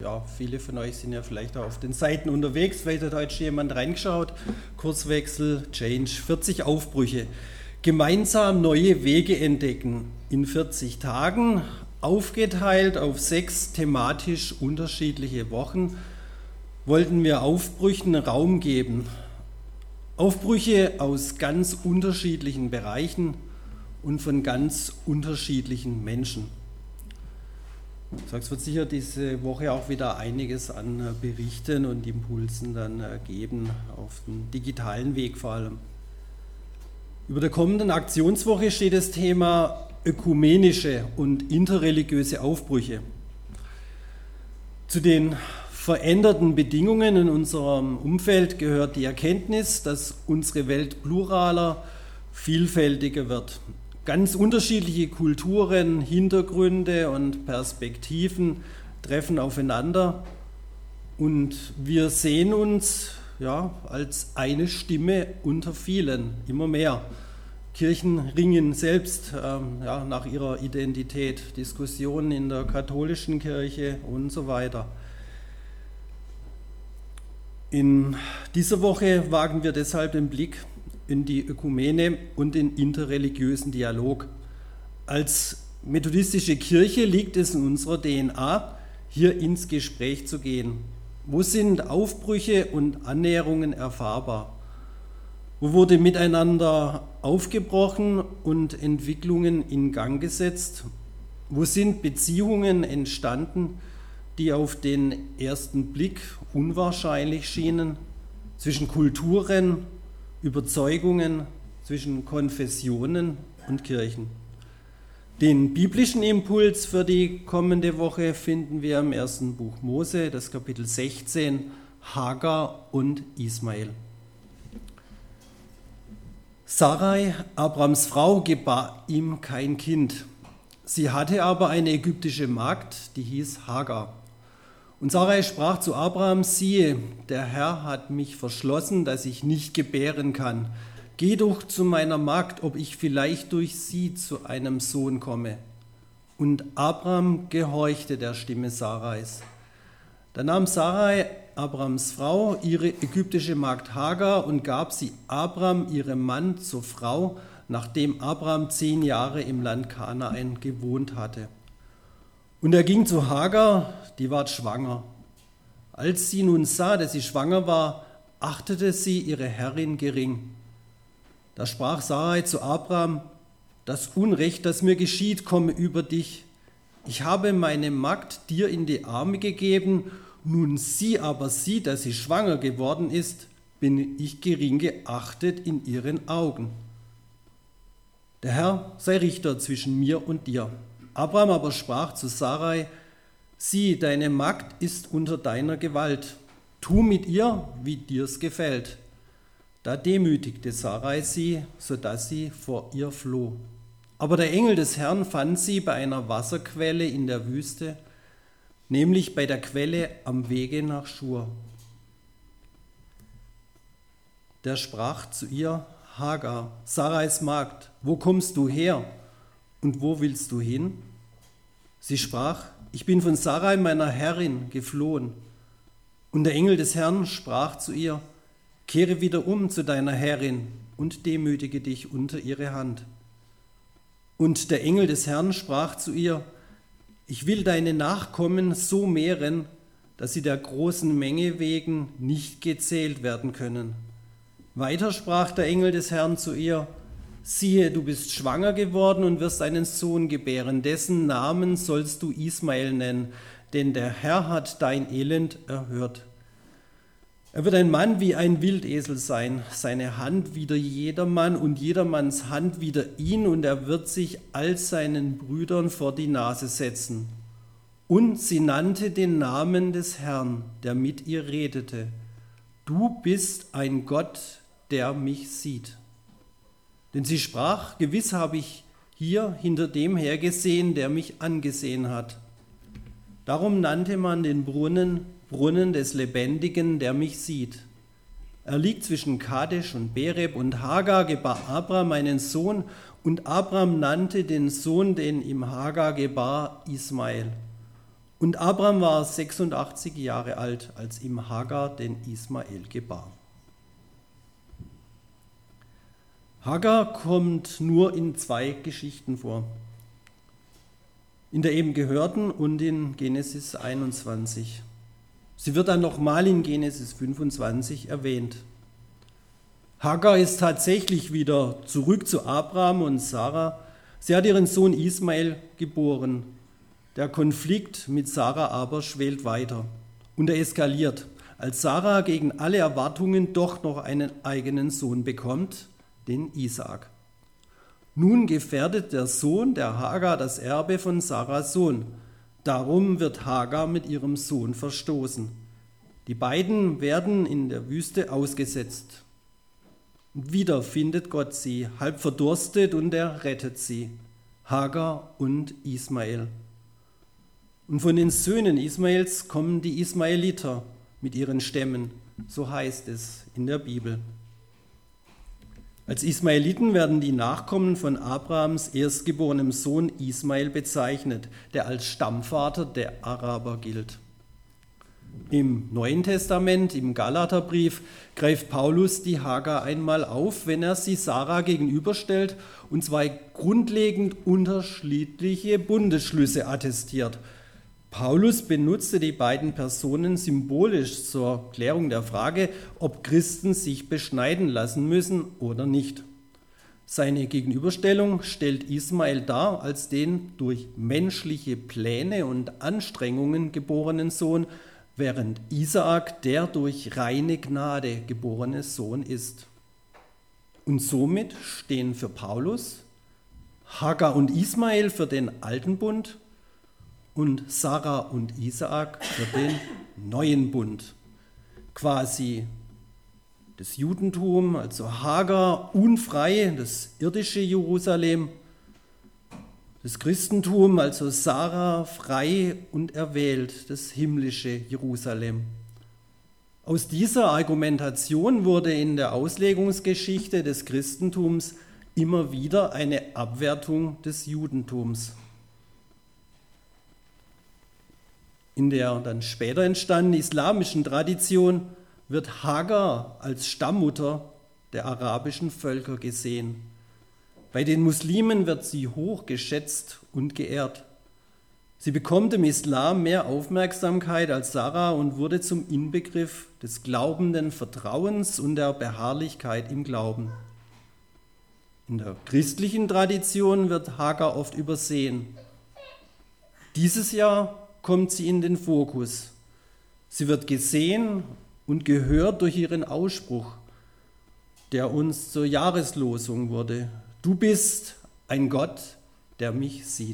Ja, viele von euch sind ja vielleicht auch auf den Seiten unterwegs. Vielleicht hat heute schon jemand reingeschaut. Kurswechsel, Change, 40 Aufbrüche. Gemeinsam neue Wege entdecken. In 40 Tagen, aufgeteilt auf 6 thematisch unterschiedliche Wochen, wollten wir Aufbrüchen Raum geben. Aufbrüche aus ganz unterschiedlichen Bereichen und von ganz unterschiedlichen Menschen. Es wird sicher diese Woche auch wieder einiges an Berichten und Impulsen dann geben, auf dem digitalen Weg vor allem. Über der kommenden Aktionswoche steht das Thema ökumenische und interreligiöse Aufbrüche. Zu den veränderten Bedingungen in unserem Umfeld gehört die Erkenntnis, dass unsere Welt pluraler, vielfältiger wird. Ganz unterschiedliche Kulturen, Hintergründe und Perspektiven treffen aufeinander und wir sehen uns als eine Stimme unter vielen, immer mehr. Kirchen ringen selbst nach ihrer Identität, Diskussionen in der katholischen Kirche und so weiter. In dieser Woche wagen wir deshalb den Blick in die Ökumene und den interreligiösen Dialog. Als methodistische Kirche liegt es in unserer DNA, hier ins Gespräch zu gehen. Wo sind Aufbrüche und Annäherungen erfahrbar? Wo wurde miteinander aufgebrochen und Entwicklungen in Gang gesetzt? Wo sind Beziehungen entstanden, die auf den ersten Blick unwahrscheinlich schienen, zwischen Kulturen, Überzeugungen, zwischen Konfessionen und Kirchen? Den biblischen Impuls für die kommende Woche finden wir im ersten Buch Mose, das Kapitel 16, Hagar und Ismael. Sarai, Abrams Frau, gebar ihm kein Kind. Sie hatte aber eine ägyptische Magd, die hieß Hagar. Und Sarai sprach zu Abraham: Siehe, der Herr hat mich verschlossen, dass ich nicht gebären kann. Geh doch zu meiner Magd, ob ich vielleicht durch sie zu einem Sohn komme. Und Abraham gehorchte der Stimme Sarais. Da nahm Sarai, Abrams Frau, ihre ägyptische Magd Hagar und gab sie Abram, ihrem Mann, zur Frau, nachdem Abram 10 Jahre im Land Kanaan gewohnt hatte. Und er ging zu Hagar, die ward schwanger. Als sie nun sah, dass sie schwanger war, achtete sie ihre Herrin gering. Da sprach Sarai zu Abram: Das Unrecht, das mir geschieht, komme über dich. Ich habe meine Magd dir in die Arme gegeben, nun sie aber sieht, dass sie schwanger geworden ist, bin ich gering geachtet in ihren Augen. Der Herr sei Richter zwischen mir und dir. Abram aber sprach zu Sarai: Sieh, deine Magd ist unter deiner Gewalt. Tu mit ihr, wie dir's gefällt. Da demütigte Sarai sie, sodass sie vor ihr floh. Aber der Engel des Herrn fand sie bei einer Wasserquelle in der Wüste, nämlich bei der Quelle am Wege nach Schur. Der sprach zu ihr: Hagar, Sarais Magd, wo kommst du her und wo willst du hin? Sie sprach: Ich bin von Sarai, meiner Herrin, geflohen. Und der Engel des Herrn sprach zu ihr: Kehre wieder um zu deiner Herrin und demütige dich unter ihre Hand. Und der Engel des Herrn sprach zu ihr: Ich will deine Nachkommen so mehren, dass sie der großen Menge wegen nicht gezählt werden können. Weiter sprach der Engel des Herrn zu ihr: Siehe, du bist schwanger geworden und wirst einen Sohn gebären, dessen Namen sollst du Ismael nennen, denn der Herr hat dein Elend erhört. Er wird ein Mann wie ein Wildesel sein, seine Hand wider jedermann und jedermanns Hand wider ihn, und er wird sich all seinen Brüdern vor die Nase setzen. Und sie nannte den Namen des Herrn, der mit ihr redete: Du bist ein Gott, der mich sieht. Denn sie sprach: Gewiss habe ich hier hinter dem hergesehen, der mich angesehen hat. Darum nannte man den Brunnen des Lebendigen, der mich sieht. Er liegt zwischen Kadesh und Bereb, und Hagar gebar Abram einen Sohn, und Abram nannte den Sohn, den ihm Hagar gebar, Ismael. Und Abraham war 86 Jahre alt, als ihm Hagar den Ismael gebar. Hagar kommt nur in 2 Geschichten vor. In der eben gehörten und in Genesis 21. Sie wird dann nochmal in Genesis 25 erwähnt. Hagar ist tatsächlich wieder zurück zu Abraham und Sarah. Sie hat ihren Sohn Ismael geboren. Der Konflikt mit Sarah aber schwelt weiter und er eskaliert, als Sarah gegen alle Erwartungen doch noch einen eigenen Sohn bekommt, den Isaak. Nun gefährdet der Sohn der Hagar das Erbe von Sarahs Sohn. Darum wird Hagar mit ihrem Sohn verstoßen. Die beiden werden in der Wüste ausgesetzt. Und wieder findet Gott sie, halb verdurstet, und er rettet sie, Hagar und Ismael. Und von den Söhnen Ismaels kommen die Ismaeliter mit ihren Stämmen, so heißt es in der Bibel. Als Ismaeliten werden die Nachkommen von Abrahams erstgeborenem Sohn Ismael bezeichnet, der als Stammvater der Araber gilt. Im Neuen Testament, im Galaterbrief, greift Paulus die Hagar einmal auf, wenn er sie Sarah gegenüberstellt und 2 grundlegend unterschiedliche Bundesschlüsse attestiert. Paulus benutzte die beiden Personen symbolisch zur Klärung der Frage, ob Christen sich beschneiden lassen müssen oder nicht. Seine Gegenüberstellung stellt Ismael dar als den durch menschliche Pläne und Anstrengungen geborenen Sohn, während Isaak der durch reine Gnade geborene Sohn ist. Und somit stehen für Paulus Hagar und Ismael für den alten Bund und Sarah und Isaak für den neuen Bund. Quasi das Judentum, also Hagar unfrei, das irdische Jerusalem, das Christentum, also Sarah frei und erwählt, das himmlische Jerusalem. Aus dieser Argumentation wurde in der Auslegungsgeschichte des Christentums immer wieder eine Abwertung des Judentums. In der dann später entstandenen islamischen Tradition wird Hagar als Stammmutter der arabischen Völker gesehen. Bei den Muslimen wird sie hoch geschätzt und geehrt. Sie bekommt im Islam mehr Aufmerksamkeit als Sarah und wurde zum Inbegriff des glaubenden Vertrauens und der Beharrlichkeit im Glauben. In der christlichen Tradition wird Hagar oft übersehen. Dieses Jahr kommt sie in den Fokus. Sie wird gesehen und gehört durch ihren Ausspruch, der uns zur Jahreslosung wurde. Du bist ein Gott, der mich sieht.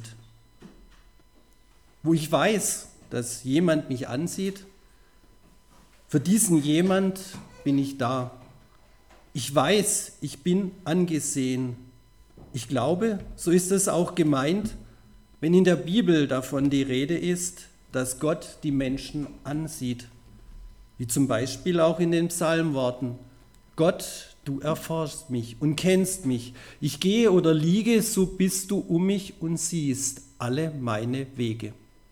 Wo ich weiß, dass jemand mich ansieht, für diesen jemand bin ich da. Ich weiß, ich bin angesehen. Ich glaube, so ist es auch gemeint, wenn in der Bibel davon die Rede ist, dass Gott die Menschen ansieht, wie zum Beispiel auch in den Psalmworten: Gott, du erforschst mich und kennst mich. Ich gehe oder liege, so bist du um mich und siehst alle meine Wege.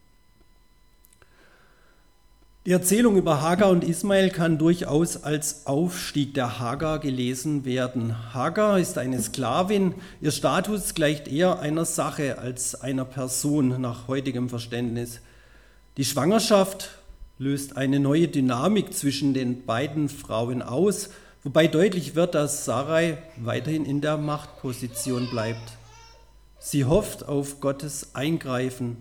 Die Erzählung über Hagar und Ismael kann durchaus als Aufstieg der Hagar gelesen werden. Hagar ist eine Sklavin, ihr Status gleicht eher einer Sache als einer Person nach heutigem Verständnis. Die Schwangerschaft löst eine neue Dynamik zwischen den beiden Frauen aus, wobei deutlich wird, dass Sarai weiterhin in der Machtposition bleibt. Sie hofft auf Gottes Eingreifen.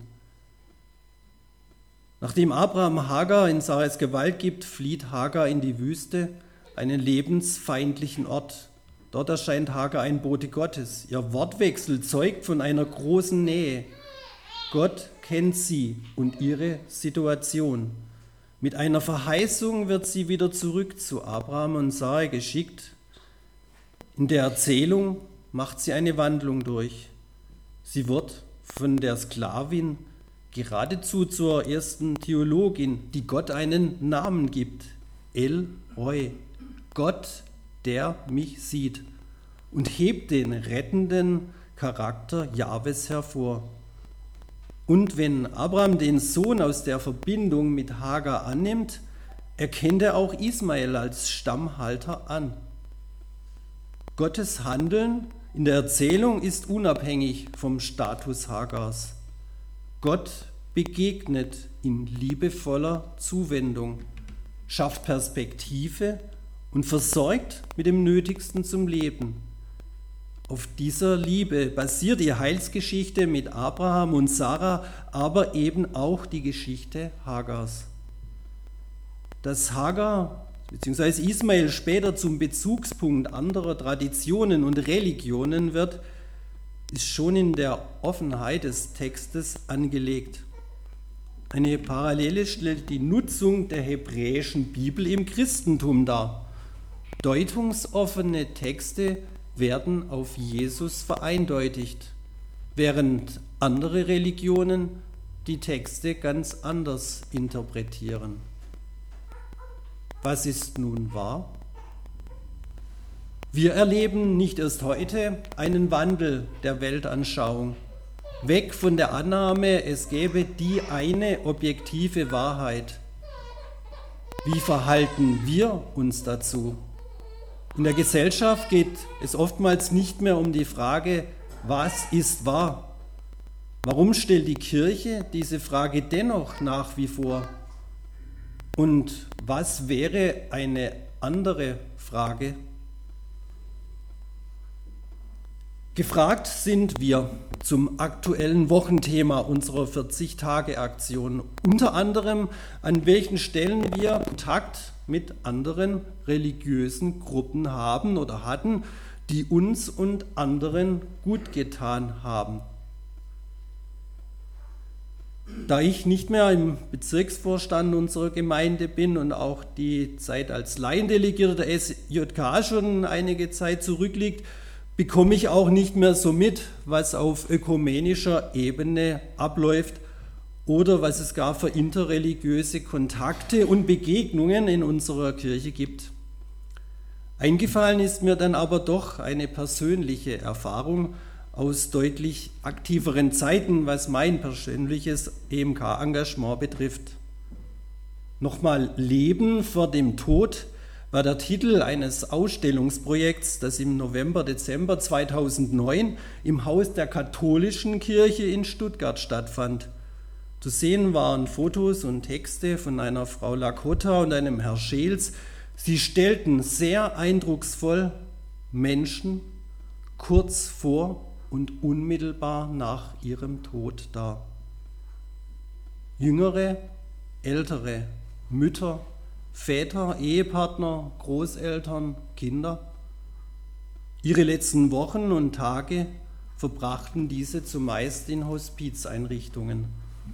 Nachdem Abraham Hagar in Sarais Gewalt gibt, flieht Hagar in die Wüste, einen lebensfeindlichen Ort. Dort erscheint Hagar ein Bote Gottes. Ihr Wortwechsel zeugt von einer großen Nähe. Gott kennt sie und ihre Situation. Mit einer Verheißung wird sie wieder zurück zu Abraham und Sarai geschickt. In der Erzählung macht sie eine Wandlung durch. Sie wird von der Sklavin geradezu zur ersten Theologin, die Gott einen Namen gibt: El Roi, Gott, der mich sieht, und hebt den rettenden Charakter Jahwes hervor. Und wenn Abraham den Sohn aus der Verbindung mit Hagar annimmt, erkennt er auch Ismael als Stammhalter an. Gottes Handeln in der Erzählung ist unabhängig vom Status Hagars. Gott begegnet in liebevoller Zuwendung, schafft Perspektive und versorgt mit dem Nötigsten zum Leben. Auf dieser Liebe basiert die Heilsgeschichte mit Abraham und Sarah, aber eben auch die Geschichte Hagars. Dass Hagar bzw. Ismael später zum Bezugspunkt anderer Traditionen und Religionen wird, ist schon in der Offenheit des Textes angelegt. Eine Parallele stellt die Nutzung der hebräischen Bibel im Christentum dar. Deutungsoffene Texte werden auf Jesus vereindeutigt, während andere Religionen die Texte ganz anders interpretieren. Was ist nun wahr? Wir erleben nicht erst heute einen Wandel der Weltanschauung, weg von der Annahme, es gäbe die eine objektive Wahrheit. Wie verhalten wir uns dazu? In der Gesellschaft geht es oftmals nicht mehr um die Frage, was ist wahr? Warum stellt die Kirche diese Frage dennoch nach wie vor? Und was wäre eine andere Frage? Gefragt sind wir zum aktuellen Wochenthema unserer 40-Tage-Aktion. Unter anderem, an welchen Stellen wir Kontakt mit anderen religiösen Gruppen haben oder hatten, die uns und anderen gut getan haben. Da ich nicht mehr im Bezirksvorstand unserer Gemeinde bin und auch die Zeit als Laiendelegierter der SJK schon einige Zeit zurückliegt, bekomme ich auch nicht mehr so mit, was auf ökumenischer Ebene abläuft oder was es gar für interreligiöse Kontakte und Begegnungen in unserer Kirche gibt. Eingefallen ist mir dann aber doch eine persönliche Erfahrung aus deutlich aktiveren Zeiten, was mein persönliches EMK-Engagement betrifft. Nochmal Leben vor dem Tod war der Titel eines Ausstellungsprojekts, das im November, Dezember 2009 im Haus der Katholischen Kirche in Stuttgart stattfand. Zu sehen waren Fotos und Texte von einer Frau Lakota und einem Herr Scheels. Sie stellten sehr eindrucksvoll Menschen kurz vor und unmittelbar nach ihrem Tod dar. Jüngere, ältere, Mütter, Väter, Ehepartner, Großeltern, Kinder. Ihre letzten Wochen und Tage verbrachten diese zumeist in Hospizeinrichtungen.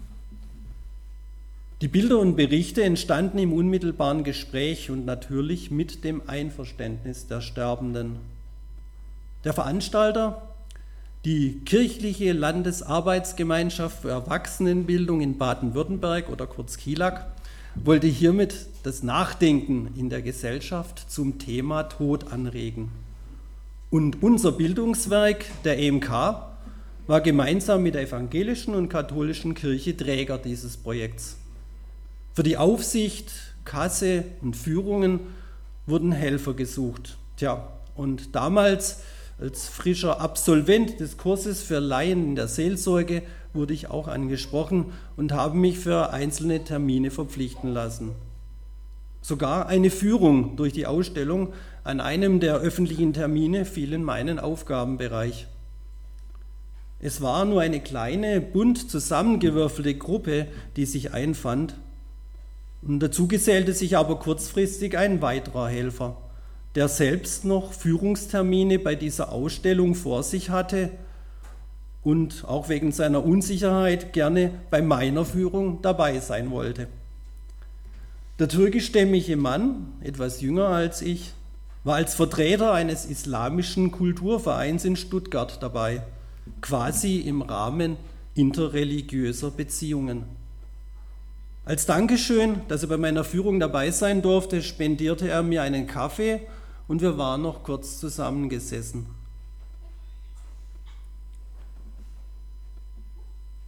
Die Bilder und Berichte entstanden im unmittelbaren Gespräch und natürlich mit dem Einverständnis der Sterbenden. Der Veranstalter, die Kirchliche Landesarbeitsgemeinschaft für Erwachsenenbildung in Baden-Württemberg oder kurz KILAG, wollte hiermit das Nachdenken in der Gesellschaft zum Thema Tod anregen. Und unser Bildungswerk, der EMK, war gemeinsam mit der evangelischen und katholischen Kirche Träger dieses Projekts. Für die Aufsicht, Kasse und Führungen wurden Helfer gesucht. Und damals als frischer Absolvent des Kurses für Laien in der Seelsorge wurde ich auch angesprochen und habe mich für einzelne Termine verpflichten lassen. Sogar eine Führung durch die Ausstellung an einem der öffentlichen Termine fiel in meinen Aufgabenbereich. Es war nur eine kleine, bunt zusammengewürfelte Gruppe, die sich einfand. Und dazu gesellte sich aber kurzfristig ein weiterer Helfer, der selbst noch Führungstermine bei dieser Ausstellung vor sich hatte und auch wegen seiner Unsicherheit gerne bei meiner Führung dabei sein wollte. Der türkischstämmige Mann, etwas jünger als ich, war als Vertreter eines islamischen Kulturvereins in Stuttgart dabei, quasi im Rahmen interreligiöser Beziehungen. Als Dankeschön, dass er bei meiner Führung dabei sein durfte, spendierte er mir einen Kaffee und wir waren noch kurz zusammengesessen.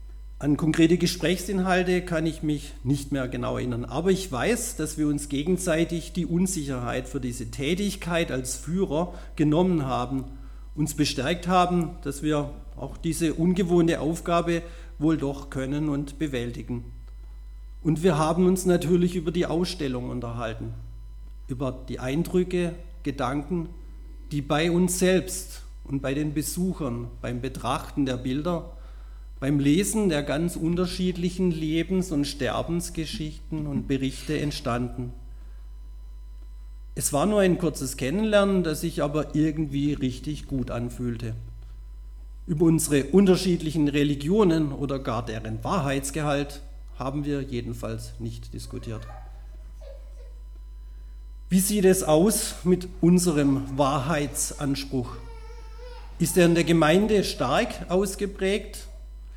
An konkrete Gesprächsinhalte kann ich mich nicht mehr genau erinnern, aber ich weiß, dass wir uns gegenseitig die Unsicherheit für diese Tätigkeit als Führer genommen haben, uns bestärkt haben, dass wir auch diese ungewohnte Aufgabe wohl doch können und bewältigen. Und wir haben uns natürlich über die Ausstellung unterhalten, über die Eindrücke, Gedanken, die bei uns selbst und bei den Besuchern beim Betrachten der Bilder, beim Lesen der ganz unterschiedlichen Lebens- und Sterbensgeschichten und Berichte entstanden. Es war nur ein kurzes Kennenlernen, das sich aber irgendwie richtig gut anfühlte. Über unsere unterschiedlichen Religionen oder gar deren Wahrheitsgehalt haben wir jedenfalls nicht diskutiert. Wie sieht es aus mit unserem Wahrheitsanspruch? Ist er in der Gemeinde stark ausgeprägt?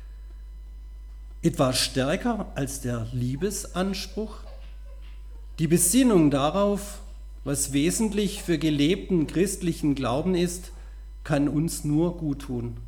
Etwas stärker als der Liebesanspruch? Die Besinnung darauf, was wesentlich für gelebten christlichen Glauben ist, kann uns nur gut tun.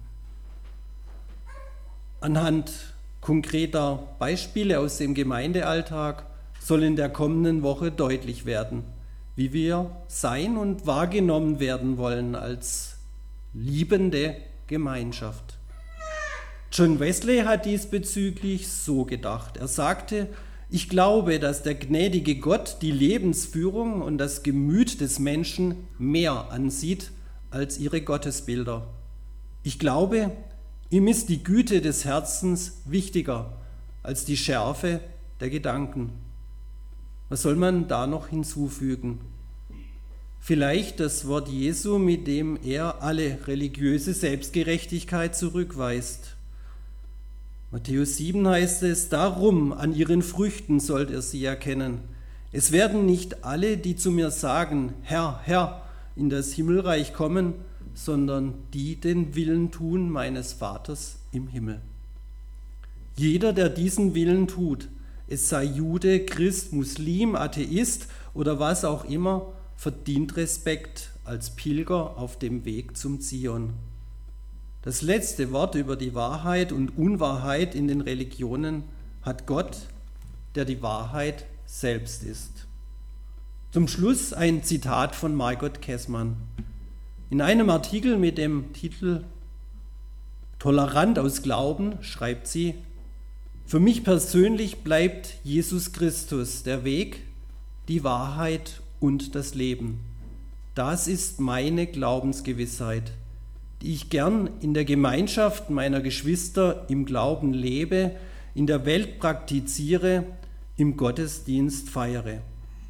Anhand konkreter Beispiele aus dem Gemeindealltag soll in der kommenden Woche deutlich werden, wie wir sein und wahrgenommen werden wollen als liebende Gemeinschaft. John Wesley hat diesbezüglich so gedacht. Er sagte, ich glaube, dass der gnädige Gott die Lebensführung und das Gemüt des Menschen mehr ansieht als ihre Gottesbilder. Ich glaube, ihm ist die Güte des Herzens wichtiger als die Schärfe der Gedanken. Was soll man da noch hinzufügen? Vielleicht das Wort Jesu, mit dem er alle religiöse Selbstgerechtigkeit zurückweist. Matthäus 7 heißt es, darum an ihren Früchten sollt ihr sie erkennen. Es werden nicht alle, die zu mir sagen, Herr, Herr, in das Himmelreich kommen, sondern die den Willen tun meines Vaters im Himmel. Jeder, der diesen Willen tut, es sei Jude, Christ, Muslim, Atheist oder was auch immer, verdient Respekt als Pilger auf dem Weg zum Zion. Das letzte Wort über die Wahrheit und Unwahrheit in den Religionen hat Gott, der die Wahrheit selbst ist. Zum Schluss ein Zitat von Margot Kessmann. In einem Artikel mit dem Titel Tolerant aus Glauben schreibt sie, für mich persönlich bleibt Jesus Christus der Weg, die Wahrheit und das Leben. Das ist meine Glaubensgewissheit, die ich gern in der Gemeinschaft meiner Geschwister im Glauben lebe, in der Welt praktiziere, im Gottesdienst feiere.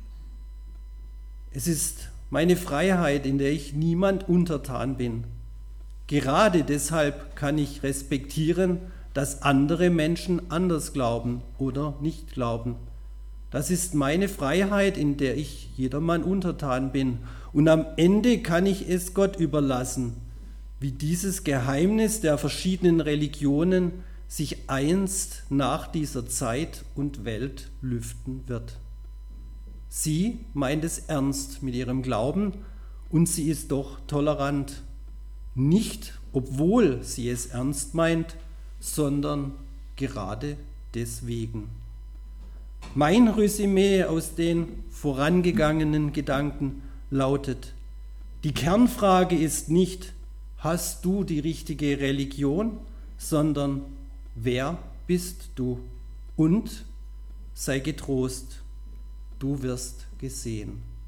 Es ist meine Freiheit, in der ich niemand untertan bin. Gerade deshalb kann ich respektieren, dass andere Menschen anders glauben oder nicht glauben. Das ist meine Freiheit, in der ich jedermann untertan bin. Und am Ende kann ich es Gott überlassen, wie dieses Geheimnis der verschiedenen Religionen sich einst nach dieser Zeit und Welt lüften wird. Sie meint es ernst mit ihrem Glauben und sie ist doch tolerant. Nicht, obwohl sie es ernst meint, sondern gerade deswegen. Mein Resümee aus den vorangegangenen Gedanken lautet, die Kernfrage ist nicht, hast du die richtige Religion, sondern wer bist du? Und sei getrost, du wirst gesehen.